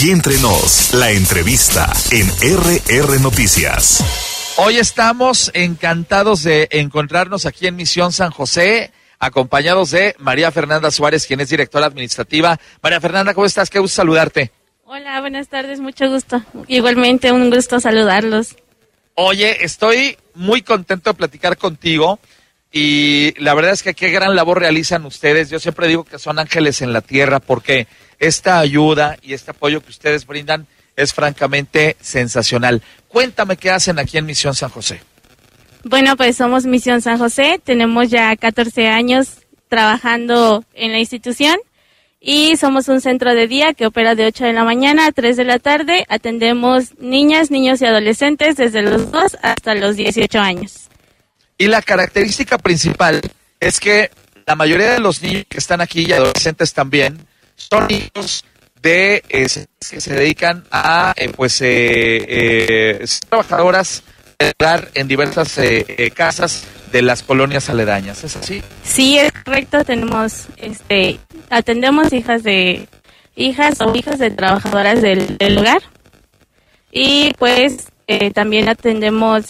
Aquí entre nos, la entrevista en RR Noticias. Hoy estamos encantados de encontrarnos aquí en Misión San José, acompañados de María Fernanda Suárez, quien es directora administrativa. María Fernanda, ¿cómo estás? Qué gusto saludarte. Hola, buenas tardes, mucho gusto. Igualmente, un gusto saludarlos. Oye, estoy muy contento de platicar contigo y la verdad es que qué gran labor realizan ustedes. Yo siempre digo que son ángeles en la tierra porque esta ayuda y este apoyo que ustedes brindan es francamente sensacional. Cuéntame qué hacen aquí en Misión San José. Bueno, pues somos Misión San José, tenemos ya 14 años trabajando en la institución y somos un centro de día que opera de 8 de la mañana a 3 de la tarde. Atendemos niñas, niños y adolescentes desde los 2 hasta los 18 años. Y la característica principal es que la mayoría de los niños que están aquí y adolescentes también son niños de que se dedican a ser trabajadoras de hogar en diversas casas de las colonias aledañas. ¿Es así? Sí, es correcto. Tenemos, atendemos hijas o hijos de trabajadoras del hogar y pues también atendemos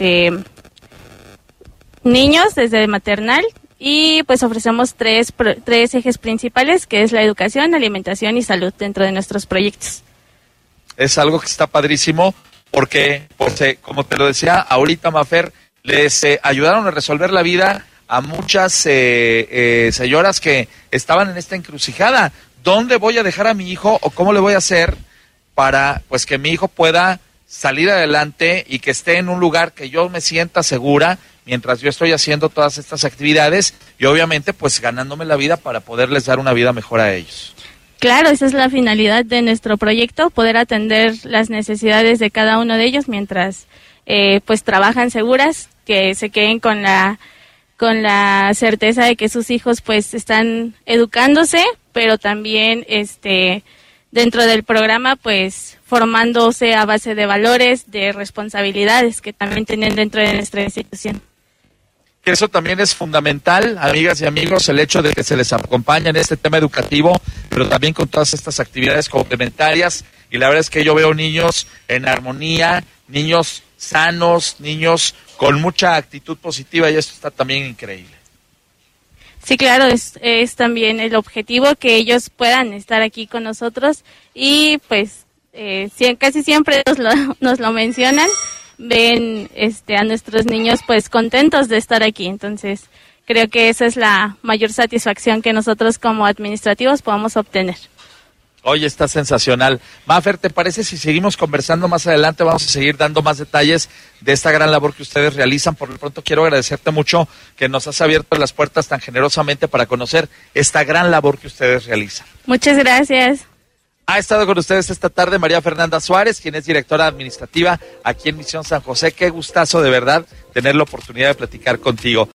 niños desde maternal. Y pues ofrecemos tres ejes principales, que es la educación, alimentación y salud dentro de nuestros proyectos. Es algo que está padrísimo porque, como te lo decía ahorita, Mafer, les ayudaron a resolver la vida a muchas señoras que estaban en esta encrucijada. ¿Dónde voy a dejar a mi hijo o cómo le voy a hacer para pues que mi hijo pueda salir adelante y que esté en un lugar que yo me sienta segura mientras yo estoy haciendo todas estas actividades y obviamente pues ganándome la vida para poderles dar una vida mejor a ellos? Claro, esa es la finalidad de nuestro proyecto, poder atender las necesidades de cada uno de ellos mientras pues trabajan seguras, que se queden con la certeza de que sus hijos pues están educándose, pero también dentro del programa pues formándose a base de valores, de responsabilidades que también tienen dentro de nuestra institución. Eso también es fundamental, amigas y amigos, el hecho de que se les acompañe en este tema educativo, pero también con todas estas actividades complementarias. Y la verdad es que yo veo niños en armonía, niños sanos, niños con mucha actitud positiva y esto está también increíble. Sí, claro, es también el objetivo que ellos puedan estar aquí con nosotros y pues casi siempre nos lo mencionan. Ven a nuestros niños pues contentos de estar aquí, entonces creo que esa es la mayor satisfacción que nosotros como administrativos podamos obtener. Oye, está sensacional. Mafer, ¿te parece si seguimos conversando más adelante? Vamos a seguir dando más detalles de esta gran labor que ustedes realizan. Por lo pronto quiero agradecerte mucho que nos has abierto las puertas tan generosamente para conocer esta gran labor que ustedes realizan. Muchas gracias. Ha estado con ustedes esta tarde María Fernanda Suárez, quien es directora administrativa aquí en Misión San José. Qué gustazo de verdad tener la oportunidad de platicar contigo.